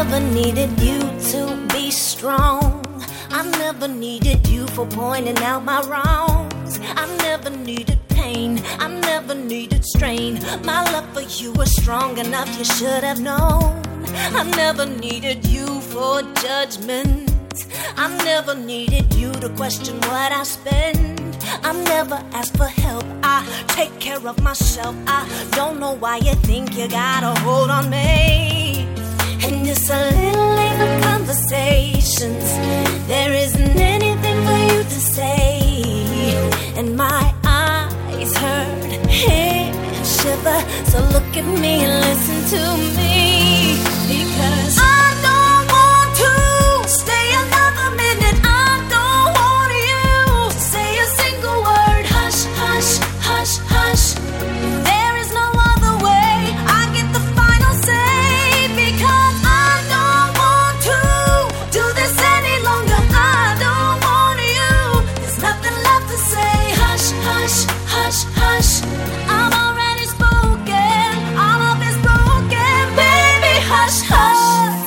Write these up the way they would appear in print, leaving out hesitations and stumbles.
never needed you to be strong. I never needed you for pointing out my wrongs. I never needed pain, I never needed strain. My love for you was strong enough, you should have known. I never needed you for judgment. I never needed you to question what I spend. I never asked for help, I take care of myself. I don't know why you think you got a hold on me. And it's a little late for conversations. There isn't anything for you to say. And my eyes hurt, head shiver. So look at me and listen to me. Because I don't want to stay another minute. I don't want you to say a single word. Hush, hush, hush, hush. There is no other way. I get the final say. Because I don't want to do this any longer. I don't want you. There's nothing left to say. Hush, hush, hush, hush. I'm already spoken. All of it's broken. Baby, hush, hush.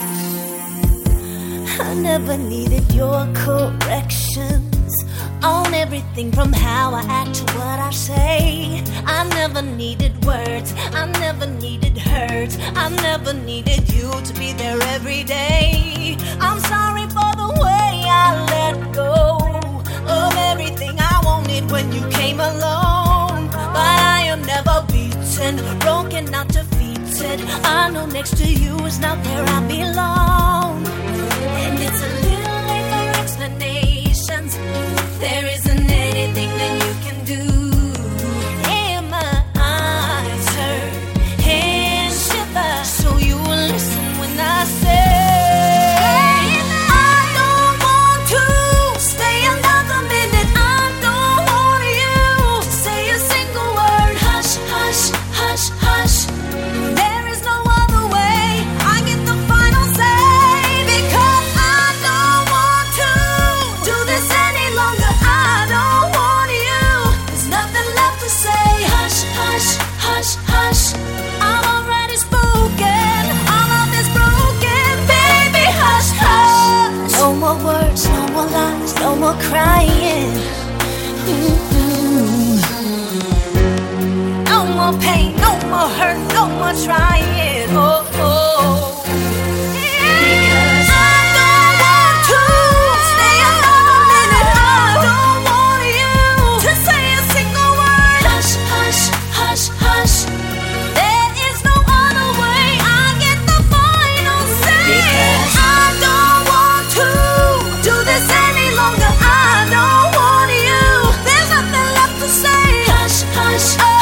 I never needed your corrections on everything from how I act to what I say. I never needed words, I never needed hurt. I never needed you to be there every day. I'm sorry for the way I let go of everything I wanted when you came along. But I am never beaten, broken, not defeated. I know next to you is not where I belong. And it's a little late for explanations. There isn't anything that you can do. And my eyes hurt, hands shiver. So you will listen when I say I don't want to stay another minute. I don't want you to say a single word. Hush, hush, hush, hush. There is no other way. I get the final say. Because I don't want to do this any longer. I don't want you. There's nothing left to say. Hush, hush, hush, hush. I'm already spoken. All of this broken. Baby, hush, hush. No more words, no more lies, no more crying. No more pain, no more hurt, no more trying. Oh, oh. Because I don't want to stay another minute. I don't want you to say a single word. Hush, hush, hush, hush. There is no other way. I get the final say. Because I don't want to do this any longer. I don't want you. There's nothing left to say. Hush, hush.